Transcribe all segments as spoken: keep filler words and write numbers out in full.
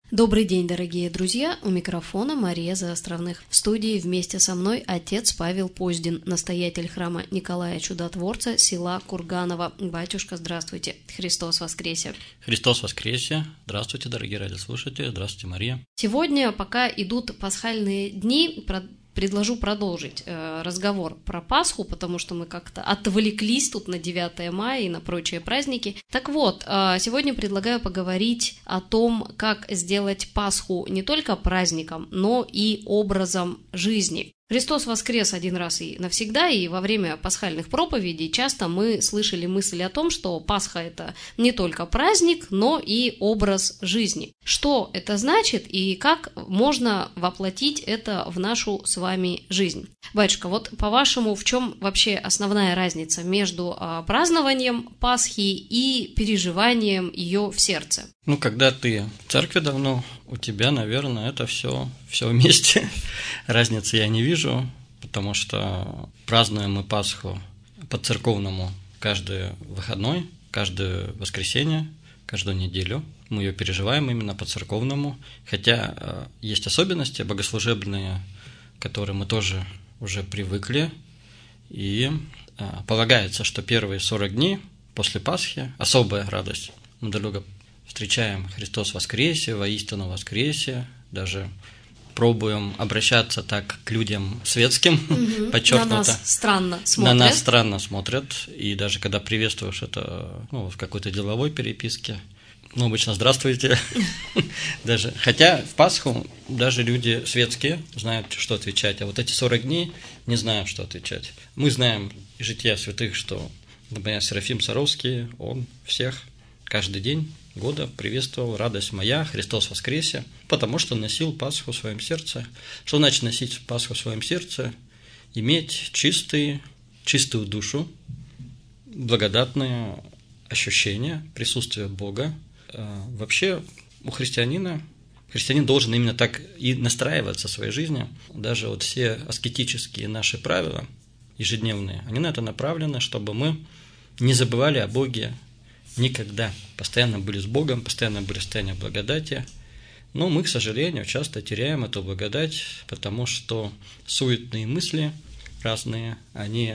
Добрый день, дорогие друзья! У микрофона Мария Заостровных. В студии вместе со мной отец Павел Поздин, настоятель храма Николая Чудотворца, села Курганово. Батюшка, здравствуйте! Христос воскресе! Христос воскресе! Здравствуйте, дорогие радиослушатели! Здравствуйте, Мария! Сегодня, пока идут пасхальные дни, предложу продолжить э, разговор про Пасху, потому что мы как-то отвлеклись тут на девятое мая и на прочие праздники. Так вот, э, сегодня предлагаю поговорить о том, как сделать Пасху не только праздником, но и образом жизни. Христос воскрес один раз и навсегда, и во время пасхальных проповедей часто мы слышали мысль о том, что Пасха – это не только праздник, но и образ жизни. Что это значит и как можно воплотить это в нашу с вами жизнь? Батюшка, вот по-вашему, в чем вообще основная разница между а, празднованием Пасхи и переживанием ее в сердце? Ну, когда ты в церкви давно, у тебя, наверное, это все, все вместе. Разницы я не вижу, потому что празднуем мы Пасху по-церковному каждый выходной, каждое воскресенье, каждую неделю. Мы ее переживаем именно по-церковному, хотя есть особенности богослужебные, к которым мы тоже уже привыкли, и полагается, что первые сорок дней после Пасхи особая радость. Мы друг друга встречаем «Христос воскресе», «Воистину воскресе», даже пробуем обращаться так к людям светским, угу. подчеркнуто. На нас странно смотрят. На нас странно смотрят, и даже когда приветствуешь это ну, в какой-то деловой переписке, ну, обычно «здравствуйте». даже, хотя в Пасху даже люди светские знают, что отвечать, а вот эти сорок дней не знают, что отвечать. Мы знаем из жития святых, что, например, Серафим Саровский, он всех каждый день года приветствовал «Радость моя, Христос воскресе», потому что носил Пасху в своем сердце. Что значит носить Пасху в своем сердце? Иметь чистый, чистую душу, благодатное ощущение присутствия Бога. Вообще у христианина, христианин должен именно так и настраиваться в своей жизни. Даже вот все аскетические наши правила ежедневные, они на это направлены, чтобы мы не забывали о Боге никогда. Постоянно были с Богом, постоянно были в состоянии благодати. Но мы, к сожалению, часто теряем эту благодать, потому что суетные мысли разные, они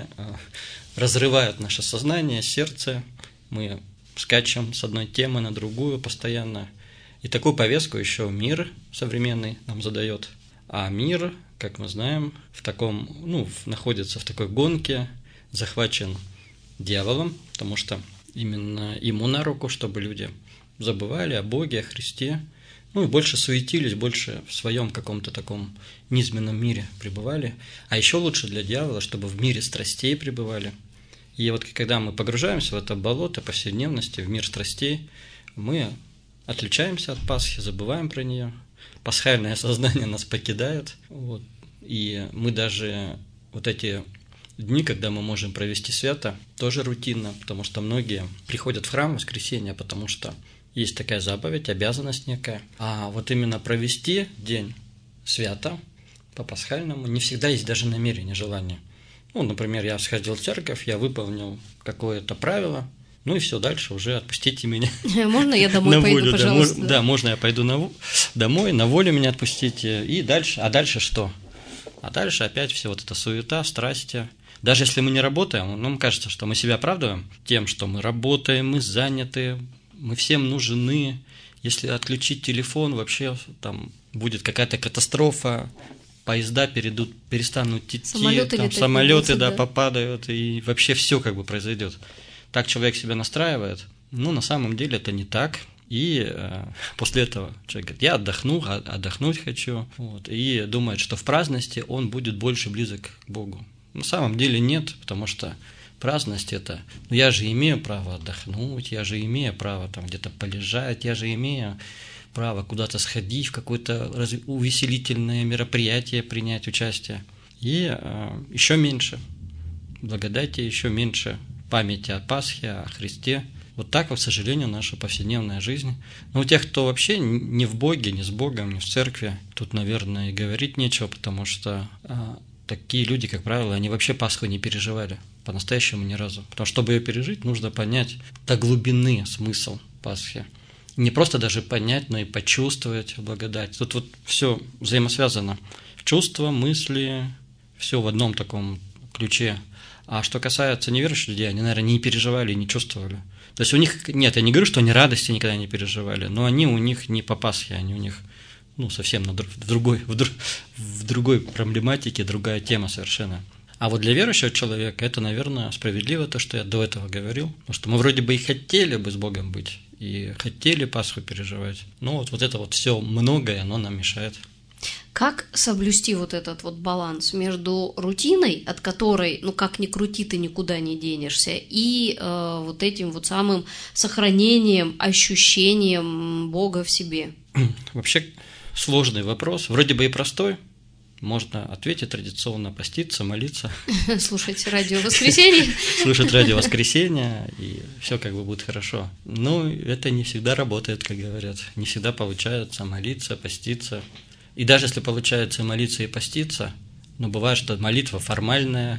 разрывают наше сознание, сердце. Мы скачем с одной темы на другую постоянно. И такую повестку еще мир современный нам задает. А мир, как мы знаем, в таком, ну, находится в такой гонке, захвачен дьяволом, потому что именно ему на руку, чтобы люди забывали о Боге, о Христе, ну и больше суетились, больше в своем каком-то таком низменном мире пребывали. А еще лучше для дьявола, чтобы в мире страстей пребывали. И вот когда мы погружаемся в это болото повседневности, в мир страстей, мы отличаемся от Пасхи, забываем про нее. Пасхальное сознание нас покидает. Вот. И мы даже вот эти дни, когда мы можем провести свято, тоже рутинно, потому что многие приходят в храм в воскресенье, потому что есть такая заповедь, обязанность некая. А вот именно провести день свято по-пасхальному не всегда есть даже намерение, желание. Ну, например, я сходил в церковь, я выполнил какое-то правило, ну и все, дальше уже отпустите меня. Можно я домой пойду, волю, пожалуйста? Да, да. да, можно я пойду на, домой, на волю меня отпустите, и дальше, а дальше что? А дальше опять все вот эта суета, страсти. Даже если мы не работаем, нам кажется, что мы себя оправдываем тем, что мы работаем, мы заняты, мы всем нужны. Если отключить телефон, вообще там будет какая-то катастрофа, поезда перейдут, перестанут идти, самолеты, там, летать, самолеты да, да. попадают, и вообще все как бы произойдет. Так человек себя настраивает. Ну, на самом деле это не так. И э, после этого человек говорит, я отдохну, отдохнуть хочу. Вот, и думает, что в праздности он будет больше близок к Богу. На самом деле нет, потому что праздность это, ну я же имею право отдохнуть, я же имею право там где-то полежать, я же имею право куда-то сходить, в какое-то увеселительное мероприятие принять участие. И э, еще меньше благодати, еще меньше памяти о Пасхе, о Христе. Вот так, к сожалению, наша повседневная жизнь. Но у тех, кто вообще не в Боге, не с Богом, не в церкви, тут, наверное, и говорить нечего, потому что э, такие люди, как правило, они вообще Пасху не переживали по-настоящему ни разу. Потому что, чтобы ее пережить, нужно понять до глубины смысл Пасхи. не просто даже понять, но и почувствовать благодать. Тут вот все взаимосвязано. Чувства, мысли, все в одном таком ключе. А что касается неверующих людей, они, наверное, не переживали и не чувствовали. То есть у них, нет, я не говорю, что они радости никогда не переживали, но они у них не по Пасхе, они у них ну, совсем на, в, другой, в, друг, в другой проблематике, другая тема совершенно. А вот для верующего человека это, наверное, справедливо, то, что я до этого говорил, потому что мы вроде бы и хотели бы с Богом быть, и хотели Пасху переживать, но вот, вот это вот все многое, оно нам мешает. Как соблюсти вот этот вот баланс между рутиной, от которой, ну как ни крути, ты никуда не денешься, и э, вот этим вот самым сохранением, ощущением Бога в себе? Вообще сложный вопрос, вроде бы и простой. Можно ответить традиционно, поститься, молиться. Слушать радио «Воскресенье». Слушать радио «Воскресенье», и все как бы будет хорошо. Но это не всегда работает, как говорят. Не всегда получается молиться, поститься. И даже если получается молиться и поститься, но бывает, что молитва формальная,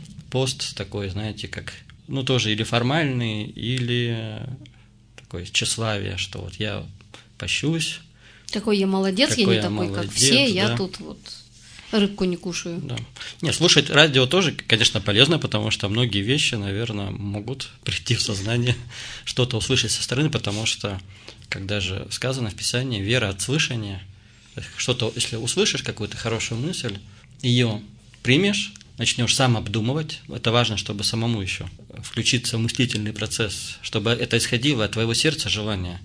пост такой, знаете, как, ну, тоже или формальный, или такое тщеславие, что вот я пощусь. Такой я молодец, я не такой, молодец, как все, да. Я тут вот рыбку не кушаю. Да. Не, слушать радио тоже, конечно, полезно, потому что многие вещи, наверное, могут прийти в сознание, что-то услышать со стороны, потому что, когда же сказано в Писании, вера от слышания, что-то, если услышишь какую-то хорошую мысль, ее примешь, начнешь сам обдумывать, это важно, чтобы самому еще включиться в мыслительный процесс, чтобы это исходило от твоего сердца желания.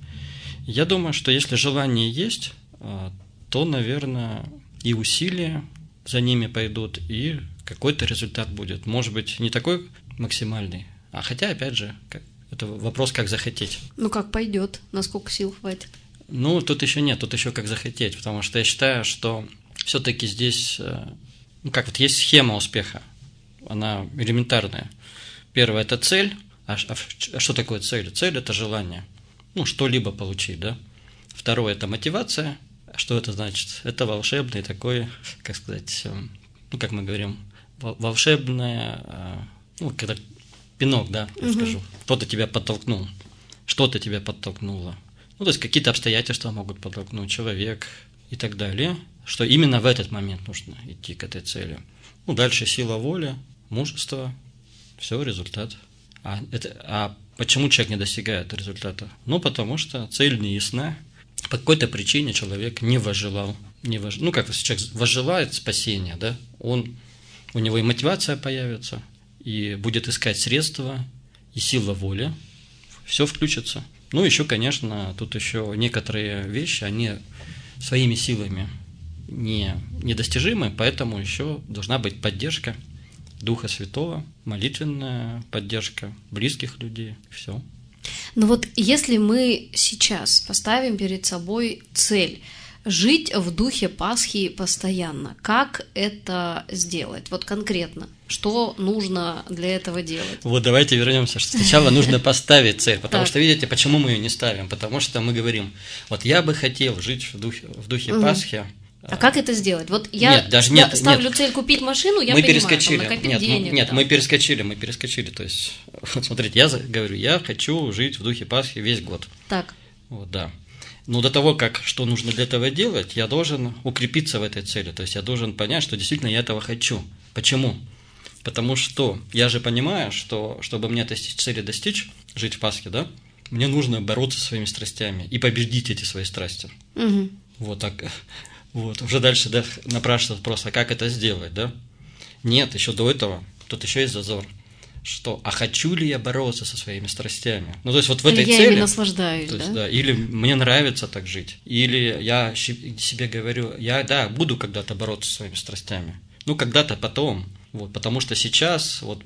Я думаю, что если желание есть, то, наверное, и усилия за ними пойдут, и какой-то результат будет. Может быть, не такой максимальный, а хотя, опять же, это вопрос, как захотеть. Ну, как пойдет, насколько сил хватит. Ну, тут еще нет, тут еще как захотеть, потому что я считаю, что все-таки здесь, ну, как вот есть схема успеха, она элементарная. Первое – это цель, а, а что такое цель? Цель – это желание, ну, что-либо получить, да. Второе – это мотивация. Что это значит? Это волшебный такой, как сказать, ну, как мы говорим, волшебное, ну, когда пинок, да, я угу. скажу, кто-то тебя подтолкнул, что-то тебя подтолкнуло. Ну, то есть какие-то обстоятельства могут подтолкнуть человек и так далее, что именно в этот момент нужно идти к этой цели. Ну, дальше сила воли, мужество, все, результат. А, это, а почему человек не достигает результата? Ну, потому что цель не ясна. По какой-то причине человек не возжелал. Не вож... Ну, как человек возжелает спасения, да, он, у него и мотивация появится, и будет искать средства, и сила воли, все включится. Ну, еще, конечно, тут еще некоторые вещи, они своими силами не, недостижимы, поэтому еще должна быть поддержка Духа Святого, молитвенная поддержка близких людей, все. Но вот если мы сейчас поставим перед собой цель жить в духе Пасхи постоянно, как это сделать? Вот конкретно, что нужно для этого делать? Вот давайте вернемся, что сначала нужно поставить цель, потому что, видите, почему мы ее не ставим? Потому что мы говорим, вот я бы хотел жить в духе, в духе Пасхи. А как это сделать? Вот я нет, даже нет, ставлю нет. цель купить машину, я мы понимаю, перескочили. там, накопить нет, денег. Нет, там. мы перескочили, мы перескочили. То есть, вот смотрите, я говорю, я хочу жить в духе Пасхи весь год. Так. Вот, да. Но до того, как что нужно для этого делать, я должен укрепиться в этой цели. То есть я должен понять, что действительно я этого хочу. Почему? Потому что я же понимаю, что чтобы мне этой цели достичь, жить в Пасхе, да, мне нужно бороться со своими страстями и победить эти свои страсти. Угу. Вот так. Вот, уже дальше, да, напрашивается вопрос, а как это сделать, да? Нет, еще до этого, тут еще есть зазор, что, а хочу ли я бороться со своими страстями? Ну, то есть вот в этой или цели… я ими наслаждаюсь, то есть, да? да? Или мне нравится так жить, или я себе говорю, я, да, буду когда-то бороться со своими страстями, ну, когда-то потом, вот, потому что сейчас, вот,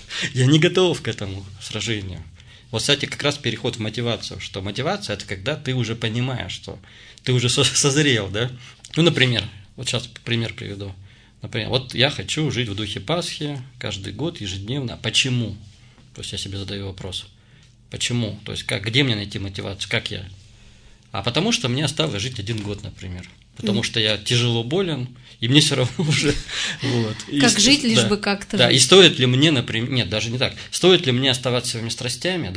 я не готов к этому сражению. Вот, кстати, как раз переход в мотивацию, что мотивация – это когда ты уже понимаешь, что ты уже созрел, да? Ну, например, вот сейчас пример приведу. Например, вот я хочу жить в духе Пасхи каждый год, ежедневно. А почему? То есть я себе задаю вопрос. Почему? То есть как, где мне найти мотивацию? Как я? А потому что мне осталось жить один год, например. Потому mm. что я тяжело болен, и мне все равно уже… Вот. Как и, жить, лишь да, бы как-то да, жить. И стоит ли мне, например… Нет, даже не так. Стоит ли мне оставаться своими страстями, да?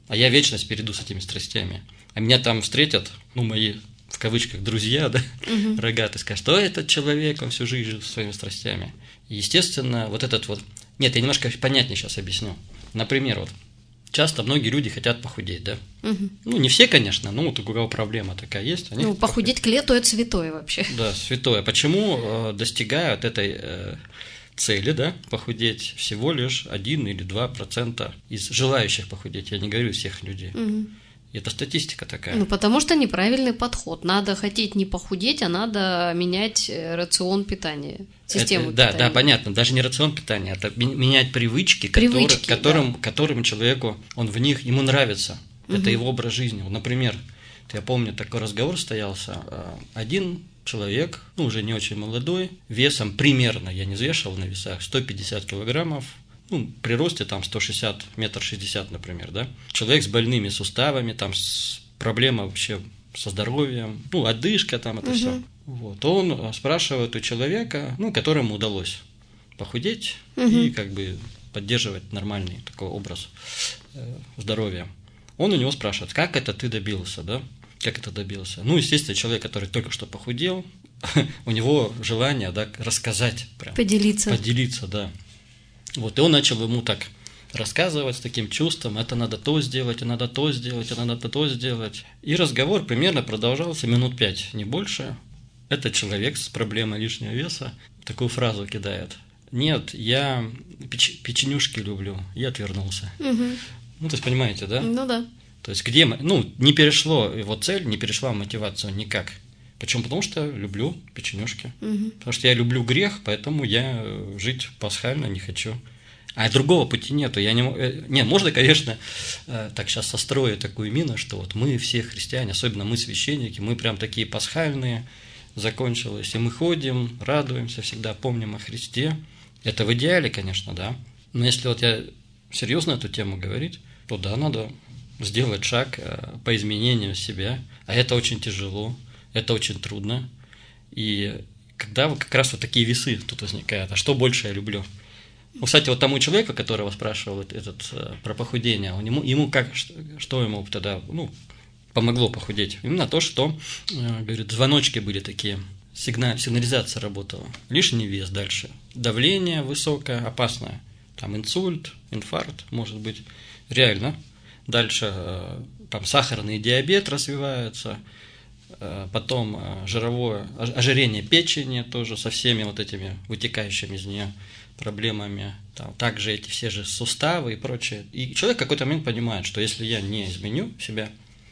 а я вечно перейду с этими страстями. А меня там встретят, ну, мои, в кавычках, друзья, да, угу. рогатые, скажут, что этот человек, он всю жизнь жил своими страстями. И, естественно, вот этот вот... Нет, я немножко понятнее сейчас объясню. Например, вот, часто многие люди хотят похудеть, да? Угу. Ну, не все, конечно, но вот у кого проблема такая есть. Они ну, похудеть к лету – это святое вообще. Да, святое. Почему э, достигают этой э, цели, да, похудеть всего лишь один или два процента из желающих похудеть? Я не говорю всех людей. Угу. Это статистика такая. Ну, потому что неправильный подход. Надо хотеть не похудеть, а надо менять рацион питания, систему это, да, питания. Да, понятно. Даже не рацион питания, это менять привычки, привычки которые, которым, да. которым человеку, он в них, ему нравится. Угу. Это его образ жизни. Например, я помню, такой разговор состоялся. Один человек, ну, уже не очень молодой, весом примерно, я не взвешивал на весах, сто пятьдесят килограммов, ну, при росте там сто шестьдесят, метр шестьдесят, например, да, человек с больными суставами, там, с проблемой вообще со здоровьем, ну, одышка там, это угу. все. Вот, он спрашивает у человека, ну, которому удалось похудеть угу. и как бы поддерживать нормальный такой образ э, здоровья. Он у него спрашивает, как это ты добился, да, как это добился? Ну, естественно, человек, который только что похудел, у него желание, да, рассказать прям. Поделиться. Поделиться, да. Вот, и он начал ему так рассказывать с таким чувством, это надо то сделать, это надо то сделать, это надо то сделать. И разговор примерно продолжался минут пять, не больше. Этот человек с проблемой лишнего веса такую фразу кидает. Нет, я печ- печенюшки люблю, и отвернулся. Угу. Ну, то есть, понимаете, да? Ну, да. То есть, где мы, ну, не перешло его цель, не перешла в мотивацию никак. Почему? Потому что люблю печенюшки. Угу. Потому что я люблю грех, поэтому я жить пасхально не хочу. А другого пути нету. Я не, не, можно, конечно, так сейчас сострою такую мину, что вот мы все христиане, особенно мы священники, мы прям такие пасхальные, закончилось, и мы ходим, радуемся, всегда помним о Христе. Это в идеале, конечно, да. Но если вот я серьезно эту тему говорить, то да, надо сделать шаг по изменению себя, а это очень тяжело. Это очень трудно. И когда как раз вот такие весы тут возникают, а что больше я люблю? Ну, кстати, вот тому человеку, которого спрашивал этот, про похудение, он, ему, ему как, что, что ему тогда ну, помогло похудеть? Именно то, что, говорит, звоночки были такие, сигнал, сигнализация работала. Лишний вес дальше. Давление высокое, опасное. Там инсульт, инфаркт, может быть. Реально. Дальше там сахарный диабет развивается. Потом жировое ожирение печени тоже со всеми вот этими вытекающими из нее проблемами. Там, также эти все же суставы и прочее. И человек в какой-то момент понимает, что если я не изменю себя,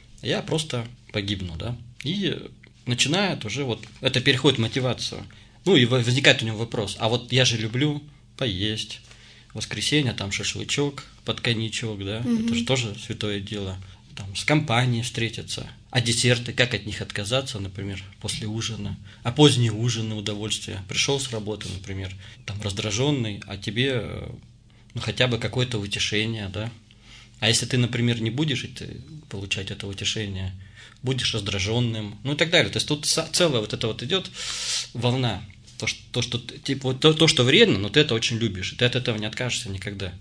я просто погибну, да. И начинает уже вот, это переходит в мотивацию. Ну и возникает у него вопрос, а вот я же люблю поесть, в воскресенье там шашлычок под коньячок, да, угу. Это же тоже святое дело. Там, с компанией встретиться. А десерты, как от них отказаться, например, после ужина? А поздний ужин на удовольствие. Пришел с работы, например, там раздраженный, а тебе ну, хотя бы какое-то утешение, да? А если ты, например, не будешь получать это утешение, будешь раздраженным, ну и так далее. То есть тут целая вот эта вот идет волна. То, что, то, что, типа, вот то, то, что вредно, но ты это очень любишь, и ты от этого не откажешься никогда.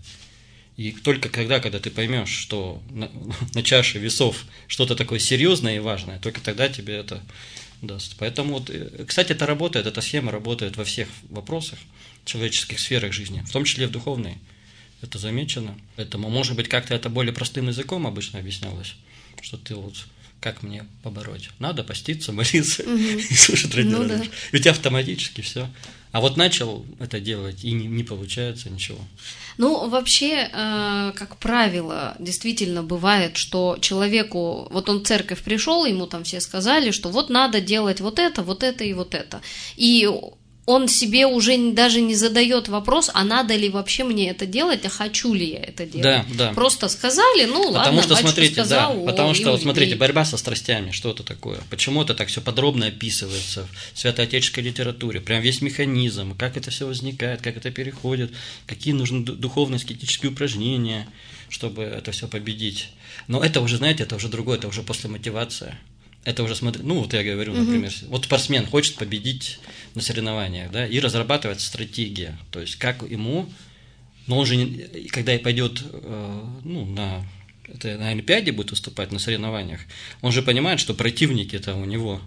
И только когда, когда ты поймешь, что на, на чаше весов что-то такое серьезное и важное, только тогда тебе это даст. Поэтому, вот, кстати, это работает, эта схема работает во всех вопросах, человеческих сферах жизни, в том числе в духовной. Это замечено. Поэтому, может быть, как-то это более простым языком обычно объяснялось, что ты вот как мне побороть? Надо поститься, молиться угу. и слушать радио. Ну, да. Ведь автоматически все. А вот начал это делать, и не, не получается ничего. Ну, вообще, э, как правило, действительно бывает, что человеку, вот он в церковь пришел, ему там все сказали, что вот надо делать вот это, вот это и вот это. И он себе уже даже не задает вопрос, а надо ли вообще мне это делать, а хочу ли я это делать. Да, да. Просто сказали, ну ладно, потому что, смотрите, сказал, да, о, потому что, вот, смотрите, борьба со страстями, что это такое? Почему это так все подробно описывается в святоотеческой литературе? Прям весь механизм, как это все возникает, как это переходит, какие нужны духовно-аскетические упражнения, чтобы это все победить. Но это уже, знаете, это уже другое, это уже после мотивации. Это уже, смотри, ну, вот я говорю, например, uh-huh. вот спортсмен хочет победить на соревнованиях, да, и разрабатывает стратегия, то есть как ему, но он же, не, когда пойдет, э, ну, на это на Олимпиаде будет выступать, на соревнованиях, он же понимает, что противники-то у него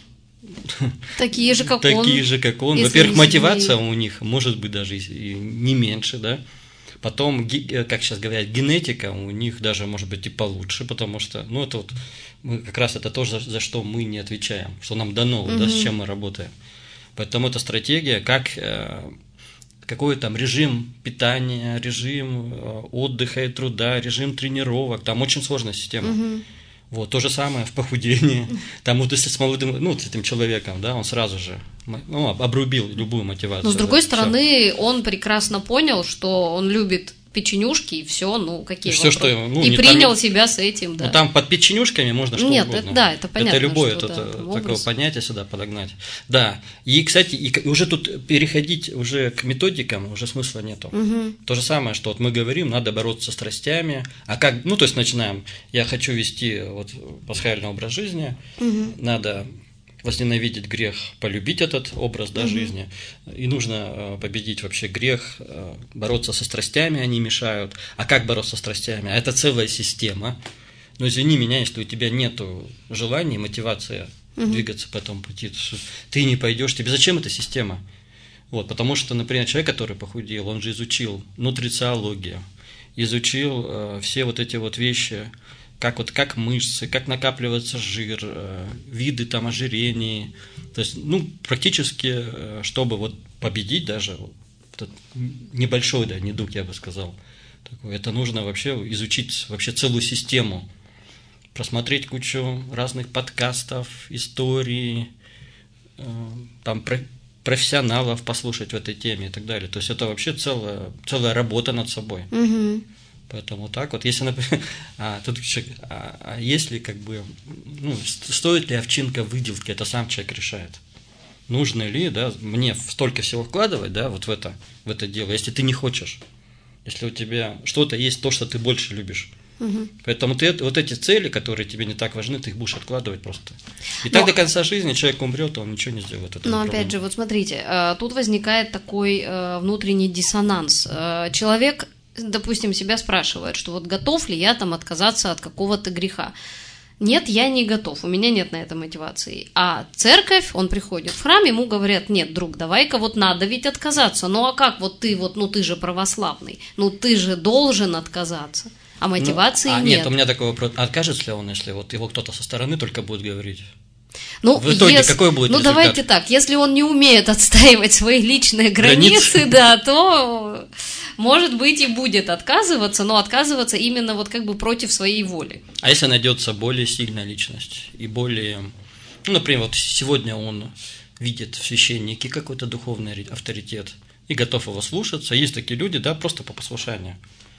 такие же, как такие он. Такие же, как он. Во-первых, мотивация у них может быть даже и не меньше, да. Потом, как сейчас говорят, генетика у них даже может быть и получше, потому что, ну, это вот, мы как раз это то, за, за что мы не отвечаем, что нам дано, угу. да, с чем мы работаем. Поэтому это стратегия, как, какой там режим питания, режим отдыха и труда, режим тренировок, там очень сложная система. Угу. Вот, то же самое в похудении. Там вот если с молодым, ну, с этим человеком, да, он сразу же ну, обрубил любую мотивацию. Но с другой да, стороны, все. Он прекрасно понял, что он любит печенюшки и все, ну, какие все, вопросы. Что, ну, и принял там, себя с этим, да. Ну, там под печенюшками можно что Нет, угодно. Это, да, это понятно. Это любое, что, это, да, это такое понятие сюда подогнать. Да, и, кстати, и уже тут переходить уже к методикам уже смысла нету. Угу. То же самое, что вот мы говорим, надо бороться со страстями, а как, ну, то есть начинаем, я хочу вести вот пасхальный образ жизни, угу. надо возненавидеть грех, полюбить этот образ да, угу. жизни. И нужно победить вообще грех, бороться со страстями, они мешают. А как бороться со страстями? А это целая система. Но извини меня, если у тебя нет желания, мотивации угу. двигаться по этому пути, ты не пойдешь. Тебе зачем эта система? Вот, потому что, например, человек, который похудел, он же изучил нутрициологию, изучил э, все вот эти вот вещи, как вот как мышцы, как накапливается жир, э, виды там ожирений. То есть, ну, практически, э, чтобы вот победить даже вот этот небольшой, да, недуг, я бы сказал, такой, это нужно вообще изучить вообще целую систему, просмотреть кучу разных подкастов, историй, э, там про, профессионалов послушать в этой теме и так далее. То есть это вообще целая, целая работа над собой. Угу. Поэтому так вот, если, например, а, тут, а, а если как бы, ну, стоит ли овчинка выделки, это сам человек решает. Нужно ли, да, мне столько всего вкладывать, да, вот в это, в это дело, если ты не хочешь, если у тебя что-то есть, то, что ты больше любишь. Угу. Поэтому ты вот эти цели, которые тебе не так важны, ты их будешь откладывать просто. И но, так до конца жизни человек умрет, он ничего не сделает. Но опять же, вот смотрите, тут возникает такой внутренний диссонанс. Человек, допустим, себя спрашивает, что вот готов ли я там отказаться от какого-то греха. Нет, я не готов, у меня нет на это мотивации. А церковь, он приходит в храм, ему говорят, нет, друг, давай-ка вот надо ведь отказаться. Ну а как вот ты, вот, ну ты же православный, ну ты же должен отказаться. А мотивации ну, а нет. Нет, у меня такой вопрос, откажется ли он, если вот его кто-то со стороны только будет говорить? Ну, в итоге если, какой будет ну результат? Давайте так, если он не умеет отстаивать свои личные границы, границы, да, то, может быть, и будет отказываться, но отказываться именно вот как бы против своей воли. А если найдется более сильная личность и более, ну, например, вот сегодня он видит в священнике какой-то духовный авторитет и готов его слушаться, есть такие люди, да, просто по послушанию.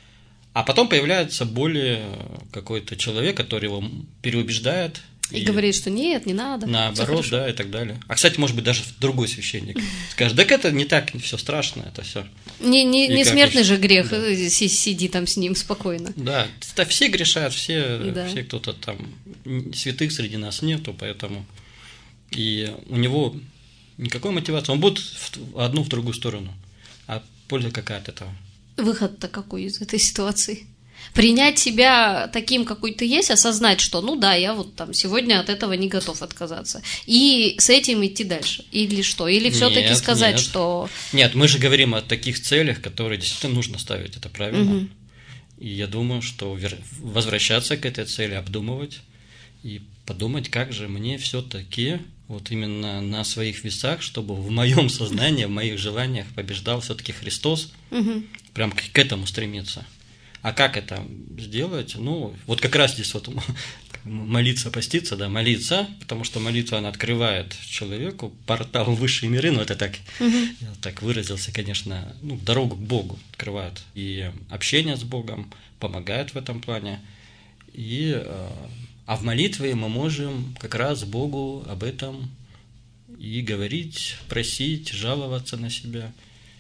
А потом появляется более какой-то человек, который его переубеждает. И, и говорит, что нет, не надо. Наоборот, да, и так далее. А, кстати, может быть, даже другой священник скажет, так это не так, все страшно, это все. Не, не, не смертный же грех, да. Сиди там с ним спокойно. Да, да все грешат, все, да. все кто-то там, святых среди нас нету, поэтому и у него никакой мотивации, он будет в одну, в другую сторону. А польза какая от этого? Выход-то какой из этой ситуации? Принять себя таким, какой ты есть, осознать, что, ну да, я вот там сегодня от этого не готов отказаться. И с этим идти дальше. Или что? Или все-таки сказать, нет. что... Нет, мы же говорим о таких целях, которые действительно нужно ставить, это правильно. Угу. И я думаю, что возвращаться к этой цели, обдумывать и подумать, как же мне все-таки вот именно на своих весах, чтобы в моем сознании, в моих желаниях побеждал все-таки Христос, угу. Прям к этому стремиться. А как это сделать? Ну, вот как раз здесь вот молиться, поститься, да, молиться, потому что молитва, она открывает человеку портал в высшие миры, ну, это так, угу. я так выразился, конечно, ну, дорогу к Богу открывает. И общение с Богом помогает в этом плане. И, а в молитве мы можем как раз Богу об этом и говорить, просить, жаловаться на себя.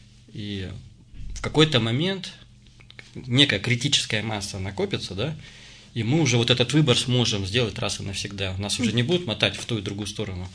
И в какой-то момент некая критическая масса накопится, да, и мы уже вот этот выбор сможем сделать раз и навсегда. Нас уже не будут мотать в ту и другую сторону.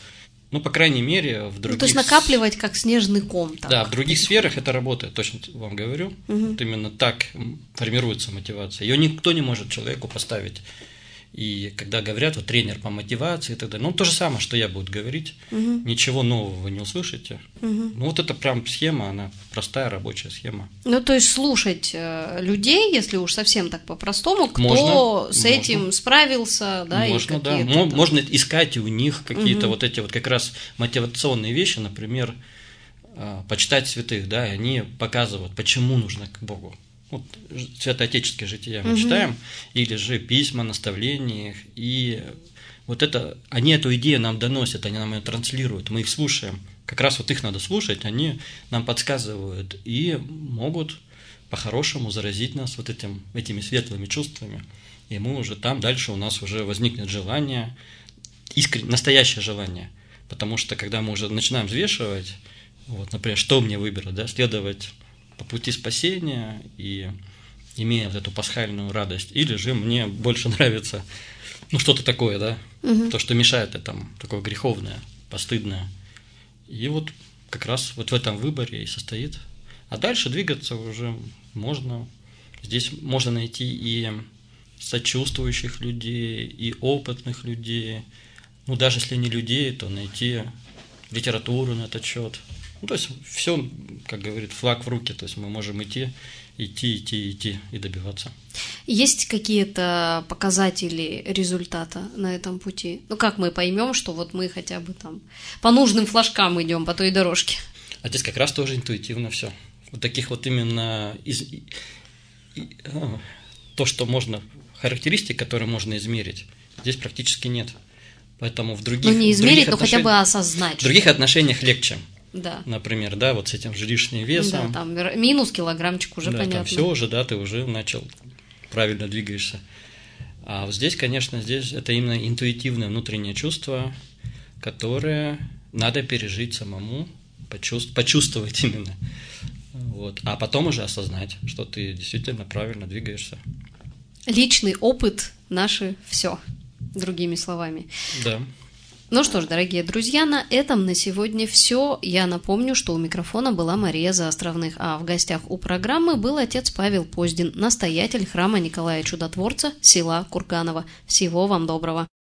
Ну, по крайней мере, в других... Ну, то есть накапливать как снежный ком. Так. Да, в других сферах это работает, точно вам говорю. Угу. Вот именно так формируется мотивация. Ее никто не может человеку поставить. И когда говорят, вот тренер по мотивации и так далее, ну, то же самое, что я буду говорить, угу. ничего нового вы не услышите. Угу. Ну, вот это прям схема, она простая рабочая схема. Ну, то есть слушать э, людей, если уж совсем так по-простому, кто можно, с можно. этим справился, да, можно, и да. там... Можно искать у них какие-то угу. вот эти вот как раз мотивационные вещи, например, почитать святых, да, и они показывают, почему нужно к Богу. Вот святоотеческие жития мы угу. читаем, или же письма, наставления, и вот это, они эту идею нам доносят, они нам ее транслируют, мы их слушаем. Как раз вот их надо слушать, они нам подсказывают и могут по-хорошему заразить нас вот этим, этими светлыми чувствами. И мы уже там дальше у нас уже возникнет желание, искренне, настоящее желание. Потому что когда мы уже начинаем взвешивать, вот, например, что мне выбрать, да, следовать по пути спасения и имея вот эту пасхальную радость, или же мне больше нравится, ну, что-то такое, да, угу. то, что мешает этому, такое греховное, постыдное. И вот как раз вот в этом выборе и состоит. А дальше двигаться уже можно. Здесь можно найти и сочувствующих людей, и опытных людей. Ну, даже если не людей, то найти литературу на этот счет. Ну, то есть все, как говорит, флаг в руки. То есть мы можем идти, идти, идти, идти и добиваться. Есть какие-то показатели результата на этом пути? Ну, как мы поймем, что вот мы хотя бы там по нужным флажкам идем по той дорожке? А здесь как раз тоже интуитивно все. Вот таких вот именно из... то, что можно, характеристик, которые можно измерить, здесь практически нет. Поэтому в других... Ну, не измерить, но хотя отношениях... бы осознать. В других отношениях легче. Да. Например, да, вот с этим же лишним весом. Да, там минус килограммчик уже да, понятно. Там все уже, да, ты уже начал, правильно двигаешься. А вот здесь, конечно, здесь это именно интуитивное внутреннее чувство, которое надо пережить самому, почувств... почувствовать именно. Вот. А потом уже осознать, что ты действительно правильно двигаешься. Личный опыт наше все, другими словами. Да. Ну что ж, дорогие друзья, на этом на сегодня все. Я напомню, что у микрофона была Мария Заостровных, а в гостях у программы был отец Павел Поздин, настоятель храма Николая Чудотворца, села Курганова. Всего вам доброго.